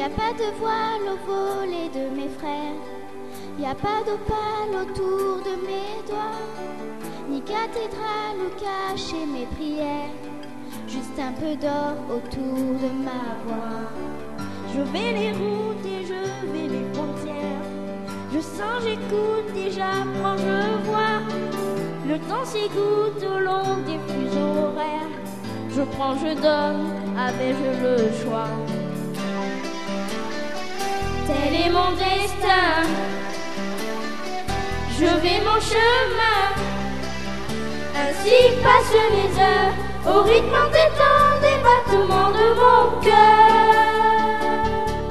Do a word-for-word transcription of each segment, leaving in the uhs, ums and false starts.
a pas de voile au volet de mes frères, y a pas d'opale autour de mes doigts, ni cathédrale où cacher mes prières, juste un peu d'or autour de ma voix. Je vais les routes et je vais les frontières, je sens, j'écoute et j'apprends, je vois. Le temps s'égoutte au long des fuseaux horaires, je prends, je donne, avais-je le choix? Tel est mon destin, je vais mon chemin, ainsi passent les heures, au rythme entêtant des battements de mon cœur.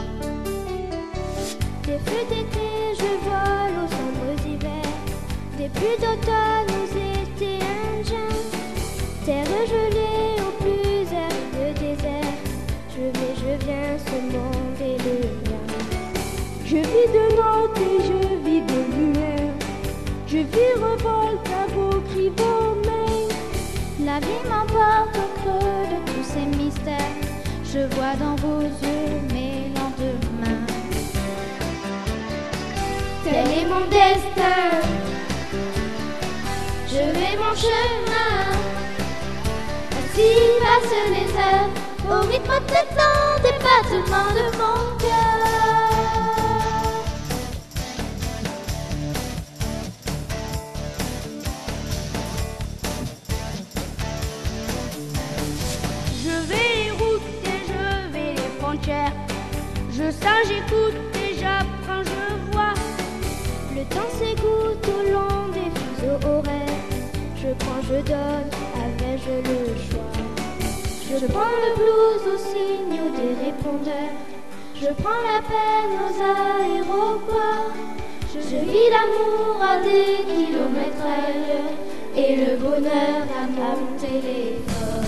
Des feux d'été, je vole aux sombres hivers, des pluies d'automne aux étés indiens, terre gelée au plus aride désert, je vais, je viens, ce monde est le mien. Je vis de notes et je vis de lumière, je vis revolte à vos cris, vos mains. La vie m'emporte au creux de tous ces mystères, je vois dans vos yeux mes lendemains. Tel est mon destin, je vais mon chemin, ainsi passent les heures, au rythme entêtant des battements de mon cœur. Je sens, j'écoute et j'apprends, je vois. Le temps s'égoutte au long des fuseaux horaires, je prends, je donne, avais-je le choix? Je prends le blues au signe des répondeurs, je prends la peine aux aéroports, je vis l'amour à des kilomètres ailleurs et le bonheur à mon téléphone.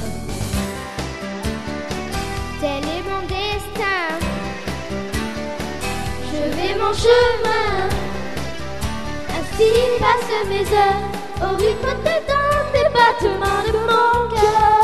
Tel est mon destin, je vais mon chemin, ainsi passent mes heures, au rythme des temps, des battements de mon cœur.